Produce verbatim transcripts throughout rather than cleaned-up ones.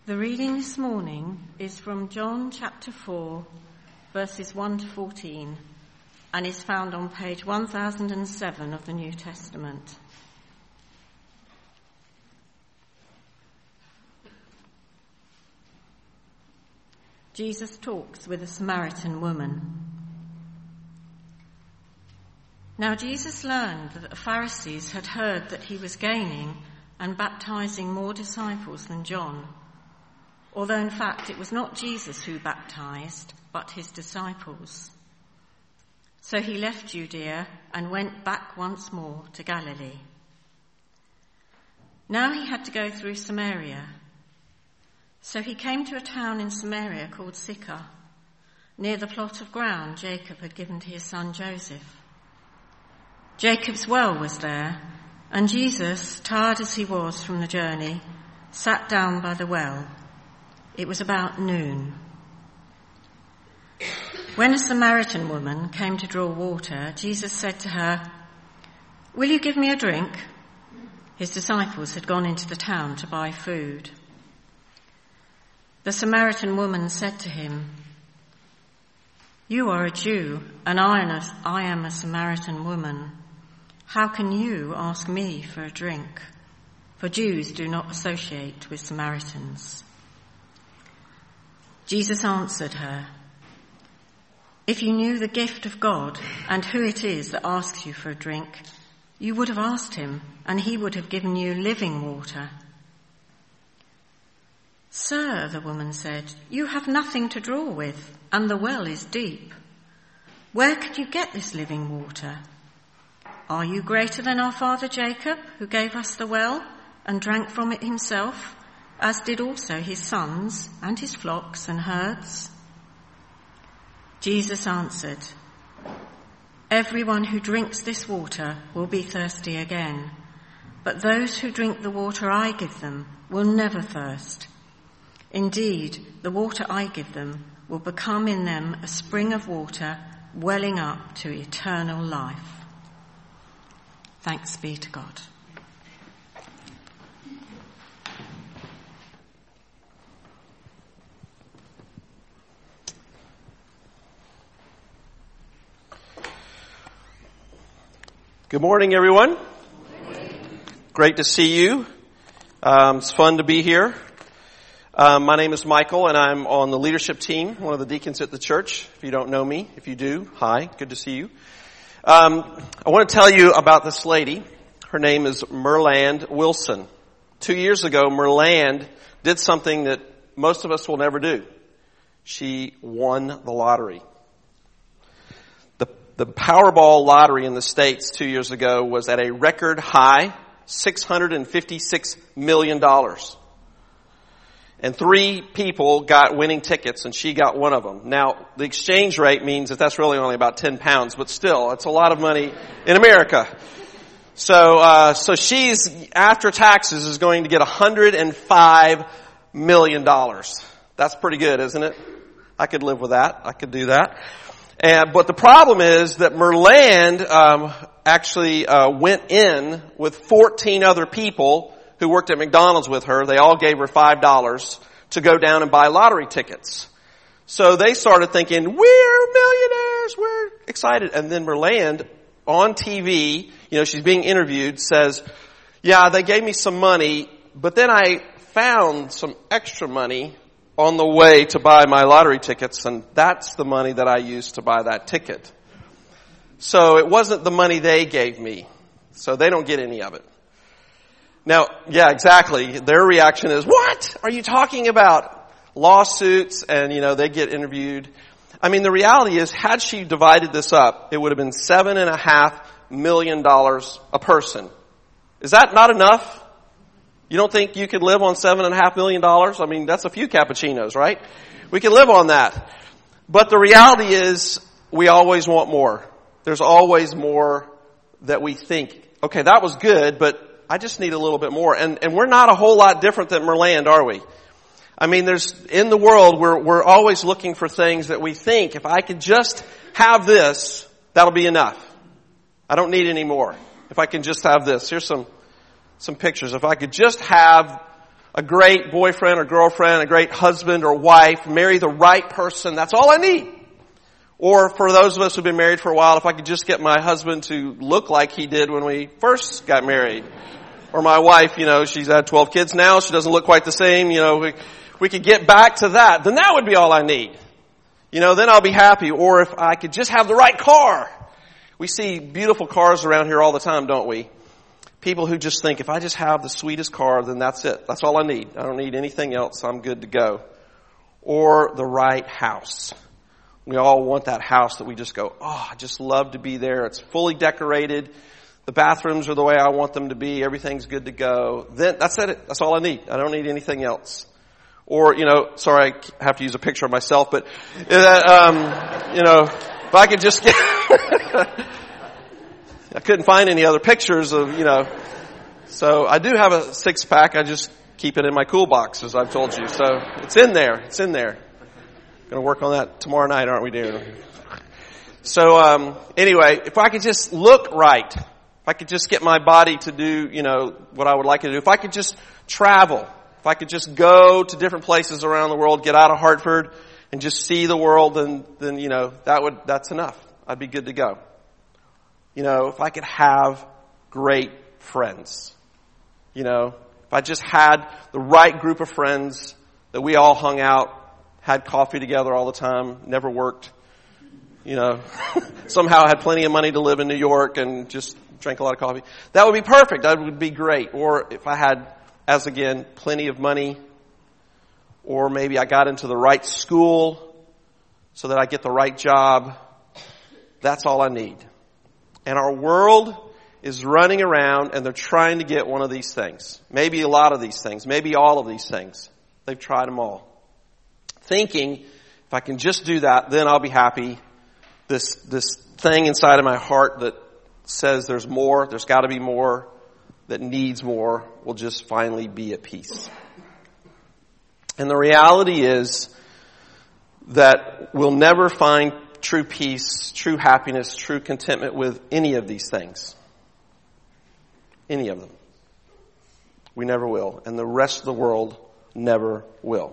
The reading this morning is from John chapter four, verses one to fourteen, and is found on page one thousand seven of the New Testament. Jesus talks with a Samaritan woman. Now Jesus learned that the Pharisees had heard that he was gaining and baptizing more disciples than John, although in fact it was not Jesus who baptized, but his disciples. So he left Judea and went back once more to Galilee. Now he had to go through Samaria. So he came to a town in Samaria called Sychar, near the plot of ground Jacob had given to his son Joseph. Jacob's well was there, and Jesus, tired as he was from the journey, sat down by the well. It was about noon. When a Samaritan woman came to draw water, Jesus said to her, "Will you give me a drink?" His disciples had gone into the town to buy food. The Samaritan woman said to him, "You are a Jew, and I am a Samaritan woman. How can you ask me for a drink?" For Jews do not associate with Samaritans. Jesus answered her, "If you knew the gift of God and who it is that asks you for a drink, you would have asked him, and he would have given you living water." "Sir," the woman said, "you have nothing to draw with, and the well is deep. Where could you get this living water? Are you greater than our father Jacob, who gave us the well and drank from it himself, as did also his sons and his flocks and herds?" Jesus answered, "Everyone who drinks this water will be thirsty again, but those who drink the water I give them will never thirst. Indeed, the water I give them will become in them a spring of water welling up to eternal life." Thanks be to God. Good morning, everyone. Good morning. Great to see you. Um, it's fun to be here. Um, my name is Michael, and I'm on the leadership team, one of the deacons at the church. If you don't know me, if you do, hi, good to see you. Um, I want to tell you about this lady. Her name is Merland Wilson. Two years ago, Merland did something that most of us will never do. She won the lottery. The, the Powerball lottery in the States two years ago was at a record high, six hundred fifty-six million dollars. And three people got winning tickets, and she got one of them. Now, the exchange rate means that that's really only about ten pounds, but still, it's a lot of money in America. So, uh, so she's, after taxes, is going to get one hundred five million dollars. That's pretty good, isn't it? I could live with that. I could do that. And, but the problem is that Merland, um, actually, uh, went in with fourteen other people who worked at McDonald's with her. They all gave her five dollars to go down and buy lottery tickets. So they started thinking, we're millionaires, we're excited. And then Merland, on T V, you know, she's being interviewed, says, "Yeah, they gave me some money, but then I found some extra money on the way to buy my lottery tickets, and that's the money that I used to buy that ticket. So it wasn't the money they gave me, so they don't get any of it." Now, yeah, exactly. Their reaction is, "What are you talking about?" Lawsuits, and, you know, they get interviewed. I mean, the reality is, had she divided this up, it would have been seven and a half million dollars a person. Is that not enough? You don't think you could live on seven and a half million dollars? I mean, that's a few cappuccinos, right? We can live on that. But the reality is, we always want more. There's always more that we think, okay, that was good, but I just need a little bit more. And, and we're not a whole lot different than Merland, are we? I mean, there's, in the world, we're, we're always looking for things that we think, if I could just have this, that'll be enough. I don't need any more. If I can just have this. Here's some, some pictures. If I could just have a great boyfriend or girlfriend, a great husband or wife, marry the right person. That's all I need. Or for those of us who've been married for a while, if I could just get my husband to look like he did when we first got married. Or my wife, you know, she's had twelve kids now. She doesn't look quite the same. You know, we, we could get back to that. Then that would be all I need. You know, then I'll be happy. Or if I could just have the right car. We see beautiful cars around here all the time, don't we? People who just think, if I just have the sweetest car, then that's it. That's all I need. I don't need anything else. I'm good to go. Or the right house. We all want that house that we just go, oh, I just love to be there. It's fully decorated. The bathrooms are the way I want them to be. Everything's good to go. Then that's it. That's all I need. I don't need anything else. Or, you know, sorry, I have to use a picture of myself, but, uh, um, you know, if I could just get, I couldn't find any other pictures of, you know, so I do have a six pack. I just keep it in my cool box, as I've told you. So it's in there. It's in there. Going to work on that tomorrow night, aren't we, dear? So, um, anyway, if I could just look right, if I could just get my body to do, you know, what I would like to do, if I could just travel, if I could just go to different places around the world, get out of Hartford and just see the world, then, then, you know, that would, that's enough. I'd be good to go. You know, if I could have great friends, you know, if I just had the right group of friends that we all hung out, had coffee together all the time, never worked, you know, somehow had plenty of money to live in New York and just drank a lot of coffee. That would be perfect. That would be great. Or if I had, as again, plenty of money, or maybe I got into the right school so that I get the right job. That's all I need. And our world is running around and they're trying to get one of these things. Maybe a lot of these things. Maybe all of these things. They've tried them all. Thinking, if I can just do that, then I'll be happy. This, this thing inside of my heart that says there's more, there's got to be more, that needs more, will just finally be at peace. And the reality is that we'll never find true peace, true happiness, true contentment with any of these things. Any of them. We never will. And the rest of the world never will.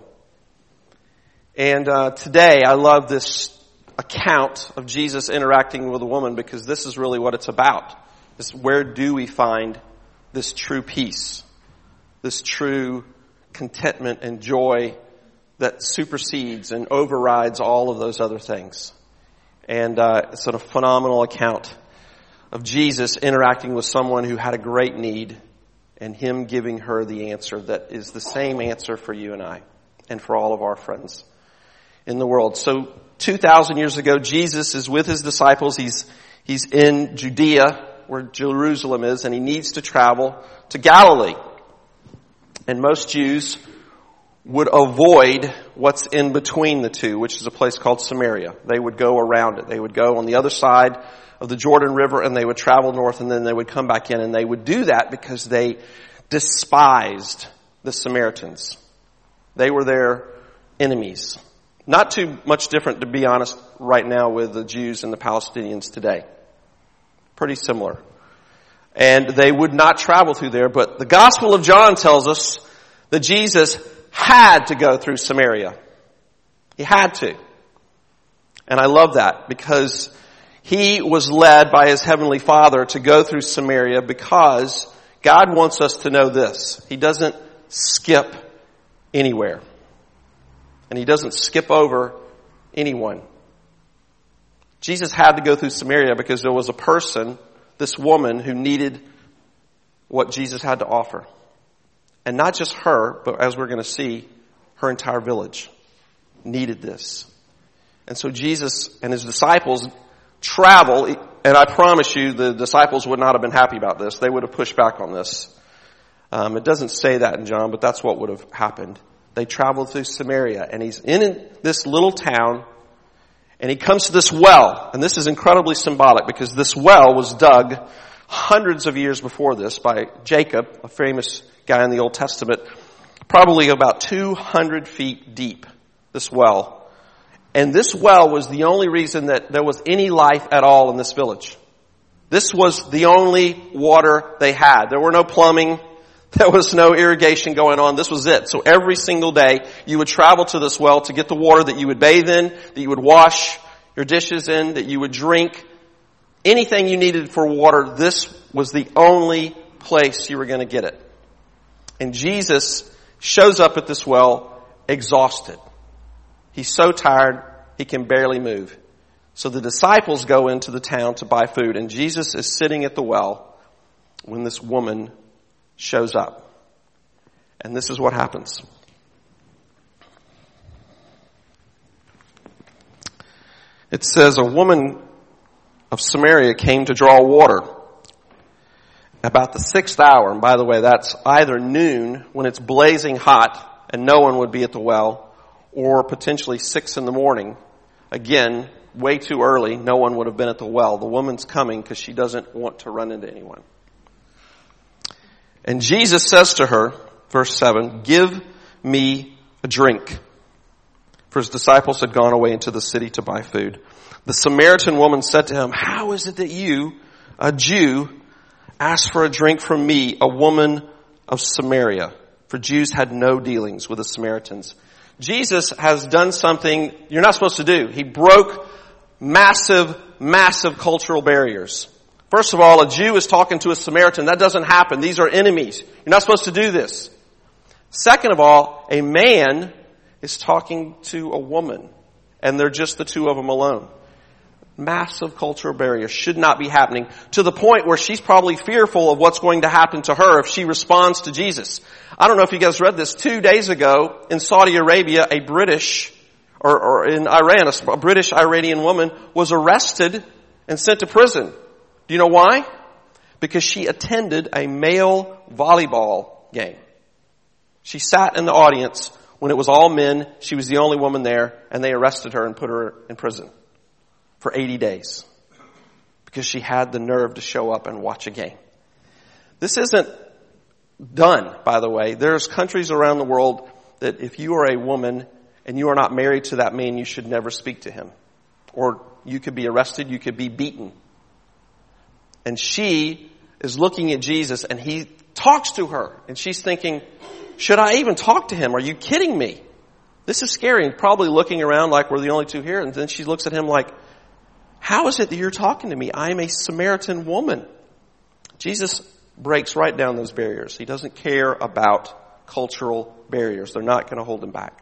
And uh, today, I love this account of Jesus interacting with a woman because this is really what it's about. This, where do we find this true peace, this true contentment and joy that supersedes and overrides all of those other things? And uh, it's a phenomenal account of Jesus interacting with someone who had a great need and him giving her the answer that is the same answer for you and I and for all of our friends in the world. So two thousand years ago, Jesus is with his disciples. He's, he's in Judea where Jerusalem is, and he needs to travel to Galilee. And most Jews would avoid what's in between the two, which is a place called Samaria. They would go around it. They would go on the other side of the Jordan River and they would travel north and then they would come back in, and they would do that because they despised the Samaritans. They were their enemies. Not too much different, to be honest, right now with the Jews and the Palestinians today. Pretty similar. And they would not travel through there, but the Gospel of John tells us that Jesus had to go through Samaria. He had to. And I love that because he was led by his heavenly Father to go through Samaria because God wants us to know this. He doesn't skip anywhere. And he doesn't skip over anyone. Jesus had to go through Samaria because there was a person, this woman, who needed what Jesus had to offer. And not just her, but as we're going to see, her entire village needed this. And so Jesus and his disciples travel, and I promise you the disciples would not have been happy about this. They would have pushed back on this. Um, it doesn't say that in John, but that's what would have happened. They traveled through Samaria, and he's in this little town, and he comes to this well. And this is incredibly symbolic because this well was dug hundreds of years before this by Jacob, a famous guy in the Old Testament, probably about two hundred feet deep, this well. And this well was the only reason that there was any life at all in this village. This was the only water they had. There were no plumbing. There was no irrigation going on. This was it. So every single day you would travel to this well to get the water that you would bathe in, that you would wash your dishes in, that you would drink. Anything you needed for water, this was the only place you were going to get it. And Jesus shows up at this well exhausted. He's so tired, he can barely move. So the disciples go into the town to buy food, and Jesus is sitting at the well when this woman shows up. And this is what happens. It says, a woman of Samaria came to draw water about the sixth hour. And by the way, that's either noon when it's blazing hot and no one would be at the well, or potentially six in the morning. Again, way too early. No one would have been at the well. The woman's coming because she doesn't want to run into anyone. And Jesus says to her, verse seven, give me a drink. For his disciples had gone away into the city to buy food. The Samaritan woman said to him, how is it that you, a Jew, ask for a drink from me, a woman of Samaria? For Jews had no dealings with the Samaritans. Jesus has done something you're not supposed to do. He broke massive, massive cultural barriers. First of all, a Jew is talking to a Samaritan. That doesn't happen. These are enemies. You're not supposed to do this. Second of all, a man is talking to a woman, and they're just the two of them alone. Massive cultural barrier should not be happening, to the point where she's probably fearful of what's going to happen to her if she responds to Jesus. I don't know if you guys read this. Two days ago in Saudi Arabia, a British, or, or in Iran, a British Iranian woman was arrested and sent to prison. Do you know why? Because she attended a male volleyball game. She sat in the audience when it was all men. She was the only woman there, and they arrested her and put her in prison for eighty days because she had the nerve to show up and watch a game. This isn't done, by the way. There's countries around the world that if you are a woman and you are not married to that man, you should never speak to him. Or you could be arrested, you could be beaten. And she is looking at Jesus, and he talks to her, and she's thinking, should I even talk to him? Are you kidding me? This is scary. And probably looking around like we're the only two here. And then she looks at him like, how is it that you're talking to me? I am a Samaritan woman. Jesus breaks right down those barriers. He doesn't care about cultural barriers. They're not going to hold him back.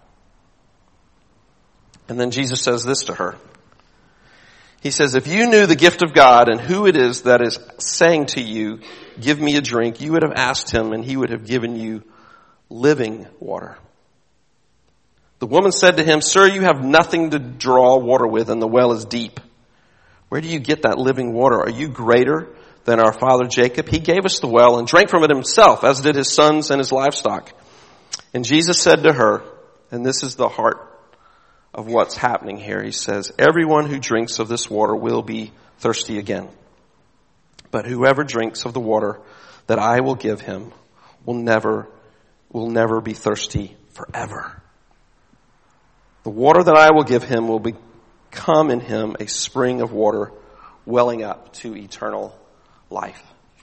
And then Jesus says this to her. He says, if you knew the gift of God and who it is that is saying to you, give me a drink, you would have asked him and he would have given you living water. The woman said to him, sir, you have nothing to draw water with and the well is deep. Where do you get that living water? Are you greater than our father Jacob? He gave us the well and drank from it himself, as did his sons and his livestock. And Jesus said to her, and this is the heart of what's happening here. He says, everyone who drinks of this water will be thirsty again. But whoever drinks of the water that I will give him will never, will never be thirsty forever. The water that I will give him will become in him a spring of water welling up to eternal life.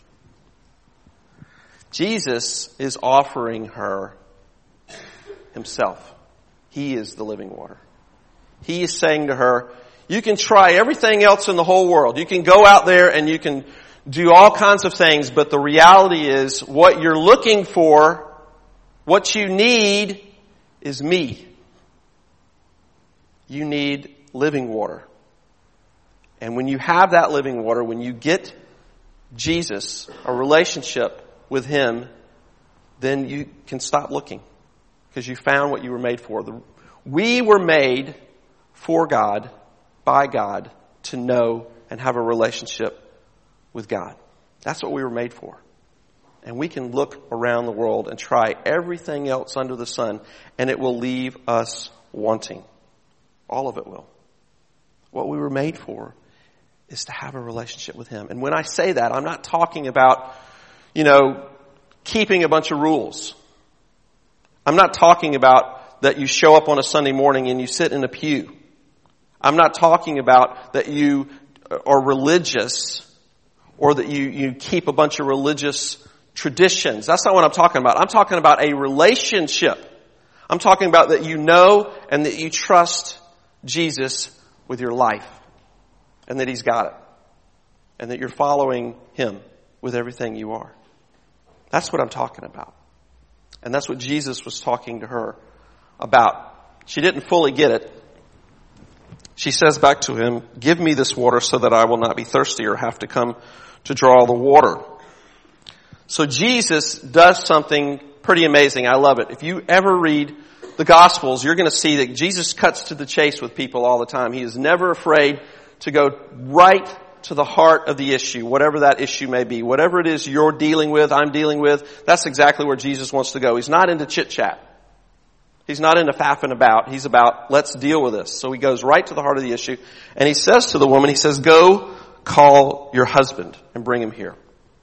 Jesus is offering her himself. He is the living water. He is saying to her, you can try everything else in the whole world. You can go out there and you can do all kinds of things, but the reality is what you're looking for, what you need is me. You need living water. And when you have that living water, when you get Jesus, a relationship with him, then you can stop looking because you found what you were made for. We were made for God, by God, to know and have a relationship with God. That's what we were made for. And we can look around the world and try everything else under the sun, and it will leave us wanting. All of it will. What we were made for is to have a relationship with him. And when I say that, I'm not talking about, you know, keeping a bunch of rules. I'm not talking about that you show up on a Sunday morning and you sit in a pew. I'm not talking about that you are religious or that you, you keep a bunch of religious traditions. That's not what I'm talking about. I'm talking about a relationship. I'm talking about that you know and that you trust Jesus with your life. And that He's got it. And that you're following Him with everything you are. That's what I'm talking about. And that's what Jesus was talking to her about. She didn't fully get it. She says back to Him, "Give me this water so that I will not be thirsty or have to come to draw the water." So Jesus does something pretty amazing. I love it. If you ever read the Gospels, you're going to see that Jesus cuts to the chase with people all the time. He is never afraid to go right to the heart of the issue, whatever that issue may be. Whatever it is you're dealing with, I'm dealing with, that's exactly where Jesus wants to go. He's not into chit-chat. He's not into faffing about. He's about, let's deal with this. So He goes right to the heart of the issue. And He says to the woman, He says, "Go call your husband and bring him here."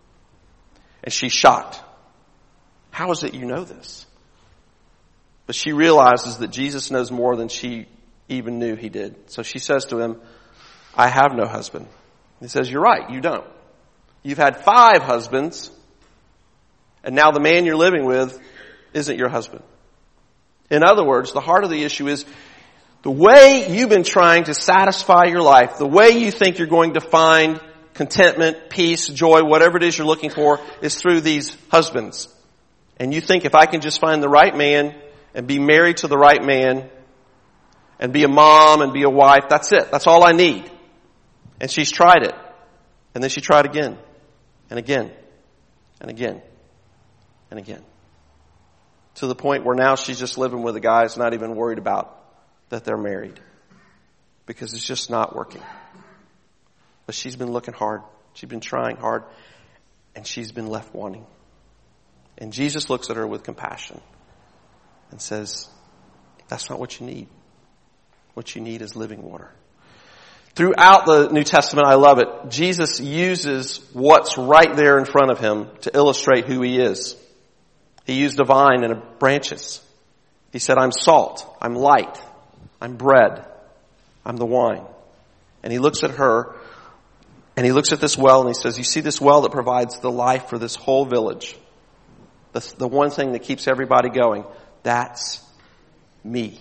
And she's shocked. "How is it you know this?" But she realizes that Jesus knows more than she even knew He did. So she says to him, "I have no husband." He says, "You're right, you don't. You've had five husbands, and now the man you're living with isn't your husband." In other words, the heart of the issue is the way you've been trying to satisfy your life, the way you think you're going to find contentment, peace, joy, whatever it is you're looking for, is through these husbands. And you think if I can just find the right man and be married to the right man and be a mom and be a wife, that's it. That's all I need. And she's tried it. And then she tried again and again and again and again. To the point where now she's just living with a guy who's not even worried about that they're married. Because it's just not working. But she's been looking hard. She's been trying hard. And she's been left wanting. And Jesus looks at her with compassion and says, "That's not what you need. What you need is living water." Throughout the New Testament, I love it, Jesus uses what's right there in front of Him to illustrate who He is. He used a vine and branches. He said, "I'm salt, I'm light, I'm bread, I'm the wine." And He looks at her, and He looks at this well, and He says, "You see this well that provides the life for this whole village? The, the one thing that keeps everybody going, that's me.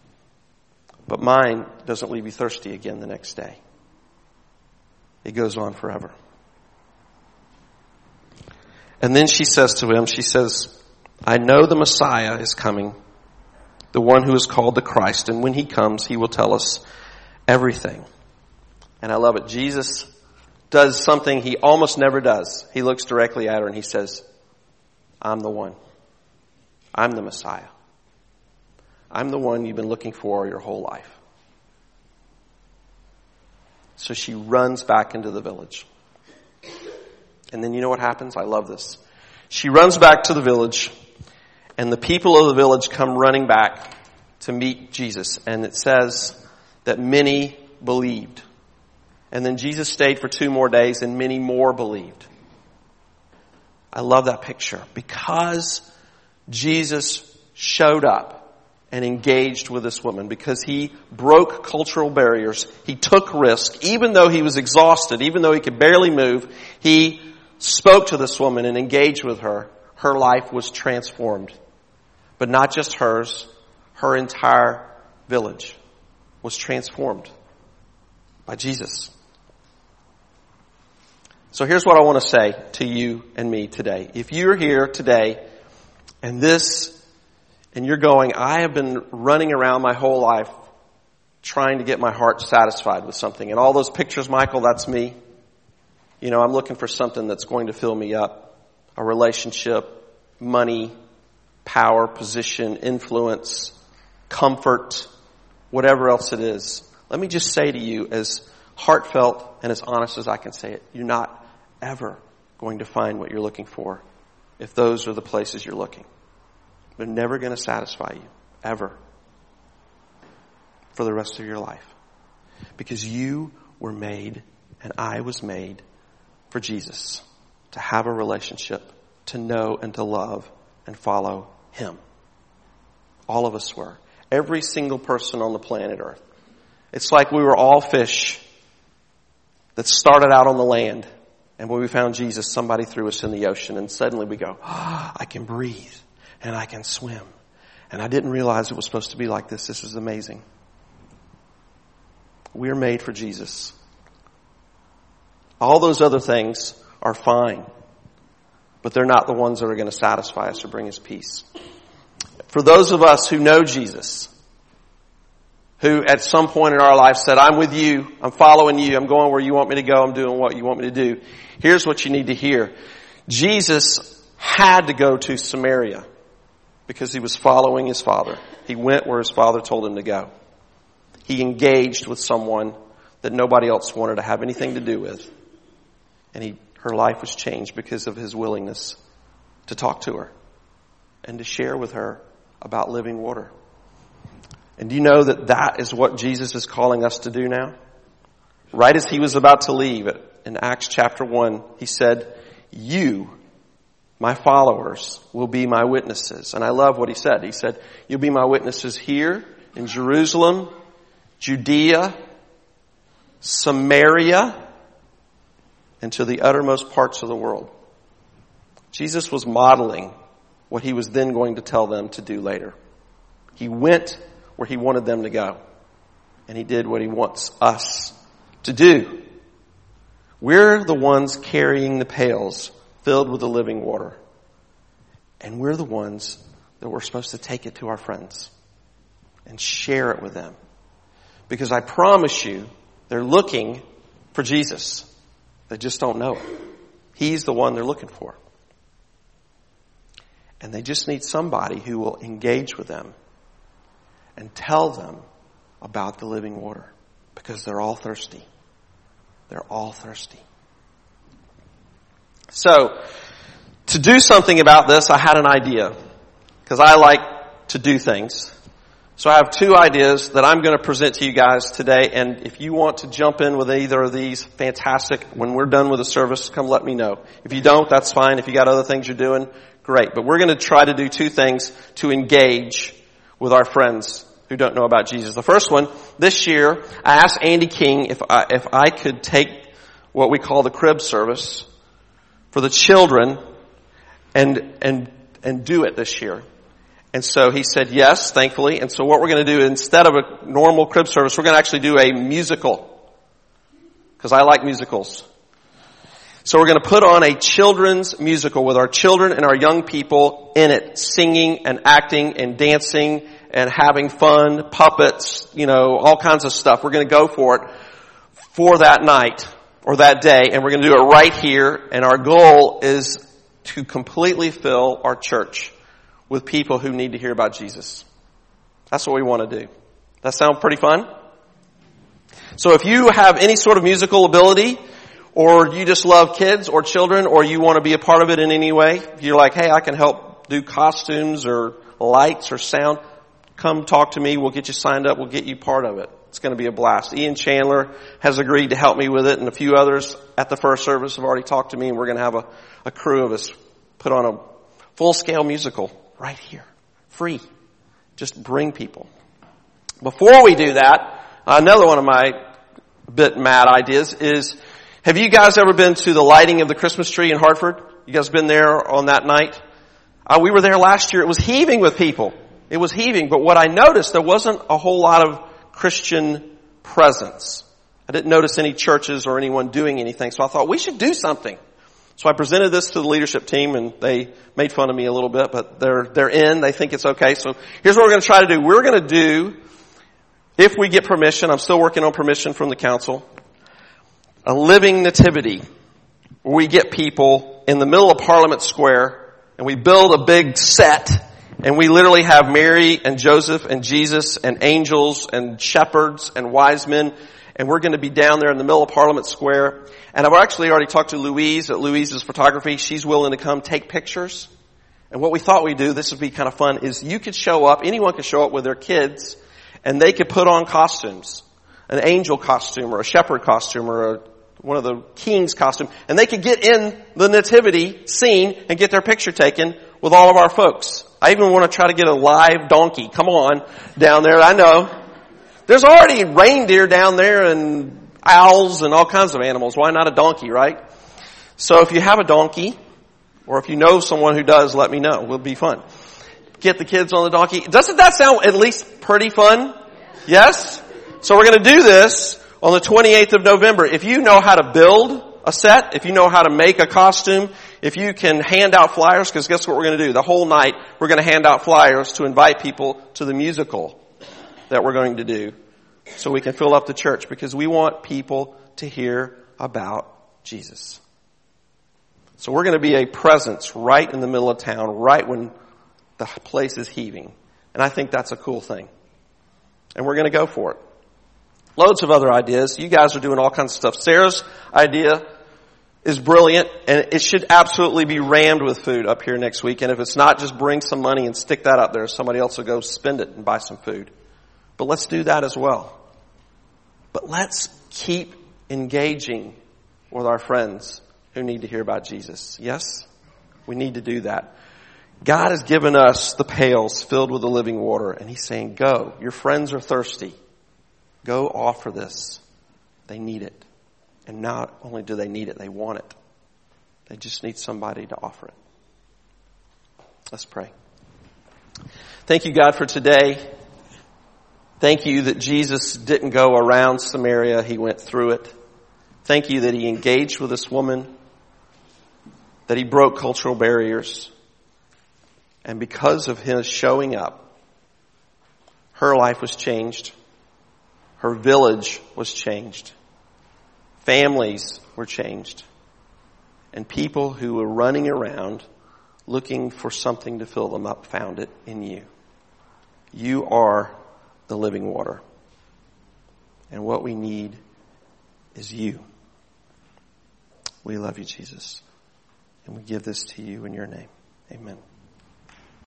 But mine doesn't leave you thirsty again the next day. It goes on forever." And then she says to Him, she says, "I know the Messiah is coming, the one who is called the Christ. And when He comes, He will tell us everything." And I love it. Jesus does something He almost never does. He looks directly at her and He says, "I'm the one. I'm the Messiah. I'm the one you've been looking for your whole life." So she runs back into the village. And then you know what happens? I love this. She runs back to the village, and the people of the village come running back to meet Jesus. And it says that many believed. And then Jesus stayed for two more days, and many more believed. I love that picture. Because Jesus showed up and engaged with this woman, because He broke cultural barriers, He took risk, even though He was exhausted, even though He could barely move, He spoke to this woman and engaged with her. Her life was transformed. But not just hers, her entire village was transformed by Jesus. So here's what I want to say to you and me today. If you're here today and this, and you're going, "I have been running around my whole life trying to get my heart satisfied with something." And all those pictures, Michael, that's me. You know, I'm looking for something that's going to fill me up. A relationship, money, power, position, influence, comfort, whatever else it is. Let me just say to you, as heartfelt and as honest as I can say it, you're not ever going to find what you're looking for if those are the places you're looking. They're never going to satisfy you, ever, for the rest of your life. Because you were made, and I was made, for Jesus. To have a relationship, to know and to love and follow Him. All of us were. Every single person on the planet Earth. It's like we were all fish that started out on the land And when we found Jesus, somebody threw us in the ocean, and suddenly we go, oh, I can breathe and I can swim. And I didn't realize it was supposed to be like this. This is amazing. We're made for Jesus. All those other things are fine, but they're not the ones that are going to satisfy us or bring us peace. For those of us who know Jesus, who at some point in our life said, I'm with you, I'm following you, I'm going where you want me to go, I'm doing what you want me to do. Here's what you need to hear. Jesus had to go to Samaria because he was following his Father. He went where his Father told him to go. He engaged with someone that nobody else wanted to have anything to do with. And he, her life was changed because of his willingness to talk to her and to share with her about living water. And do you know that that is what Jesus is calling us to do now? Right as he was about to leave in Acts chapter one, he said, you, my followers, will be my witnesses. And I love what he said. He said, you'll be my witnesses here in Jerusalem, Judea, Samaria, and to the uttermost parts of the world. Jesus was modeling what he was then going to tell them to do later. He went where he wanted them to go. And he did what he wants us to do. We're the ones carrying the pails filled with the living water. And we're the ones that we're supposed to take it to our friends and share it with them. Because I promise you, they're looking for Jesus. They just don't know it. He's the one they're looking for. And they just need somebody who will engage with them and tell them about the living water. Because they're all thirsty. They're all thirsty. So, to do something about this, I had an idea. Because I like to do things. So I have two ideas that I'm going to present to you guys today. And if you want to jump in with either of these, fantastic. When we're done with the service, come let me know. If you don't, that's fine. If you got other things you're doing, great. But we're going to try to do two things to engage with our friends who don't know about Jesus. The first one, this year, I asked Andy King if I, if I could take what we call the crib service for the children and, and, and do it this year. And so he said yes, thankfully. And so what we're going to do, instead of a normal crib service, we're going to actually do a musical. Because I like musicals. So we're going to put on a children's musical with our children and our young people in it, singing and acting and dancing and having fun, puppets, you know, all kinds of stuff. We're going to go for it for that night or that day, and we're going to do it right here. And our goal is to completely fill our church with people who need to hear about Jesus. That's what we want to do. That sound pretty fun? So if you have any sort of musical ability, or you just love kids or children, or you want to be a part of it in any way, if you're like, hey, I can help do costumes or lights or sound, come talk to me. We'll get you signed up. We'll get you part of it. It's going to be a blast. Ian Chandler has agreed to help me with it, and a few others at the first service have already talked to me, and we're going to have a, a crew of us put on a full-scale musical right here. Free. Just bring people. Before we do that, another one of my bit mad ideas is, have you guys ever been to the lighting of the Christmas tree in Hartford? You guys been there on that night? Uh, we were there last year. It was heaving with people. It was heaving. But what I noticed, there wasn't a whole lot of Christian presence. I didn't notice any churches or anyone doing anything. So I thought we should do something. So I presented this to the leadership team, and they made fun of me a little bit, but they're they're in. They think it's okay. So here's what we're going to try to do. We're going to do, if we get permission, I'm still working on permission from the council, a living nativity, where we get people in the middle of Parliament Square, and we build a big set, and we literally have Mary and Joseph and Jesus and angels and shepherds and wise men, and we're going to be down there in the middle of Parliament Square. And I've actually already talked to Louise at Louise's Photography. She's willing to come take pictures. And what we thought we'd do, this would be kind of fun, is you could show up, anyone could show up with their kids, and they could put on costumes. An angel costume or a shepherd costume or a, one of the king's costume. And they could get in the nativity scene and get their picture taken with all of our folks. I even want to try to get a live donkey. Come on, down there. I know. There's already reindeer down there and owls and all kinds of animals. Why not a donkey, right? So if you have a donkey, or if you know someone who does, let me know. It'll be fun. Get the kids on the donkey. Doesn't that sound at least pretty fun? Yes? So we're going to do this on the twenty-eighth of November. If you know how to build a set, if you know how to make a costume, if you can hand out flyers, because guess what we're going to do? The whole night we're going to hand out flyers to invite people to the musical that we're going to do so we can fill up the church, because we want people to hear about Jesus. So we're going to be a presence right in the middle of town, right when the place is heaving. And I think that's a cool thing. And we're going to go for it. Loads of other ideas. You guys are doing all kinds of stuff. Sarah's idea is brilliant, and it should absolutely be rammed with food up here next week. And if it's not, just bring some money and stick that up there. Somebody else will go spend it and buy some food. But let's do that as well. But let's keep engaging with our friends who need to hear about Jesus. Yes? We need to do that. God has given us the pails filled with the living water, and He's saying, go. Your friends are thirsty. Go offer this. They need it. And not only do they need it, they want it. They just need somebody to offer it. Let's pray. Thank you, God, for today. Thank you that Jesus didn't go around Samaria. He went through it. Thank you that He engaged with this woman, that He broke cultural barriers. And because of His showing up, her life was changed. Her village was changed. Families were changed. And people who were running around looking for something to fill them up found it in you. You are the living water. And what we need is you. We love you, Jesus. And we give this to you in your name. Amen.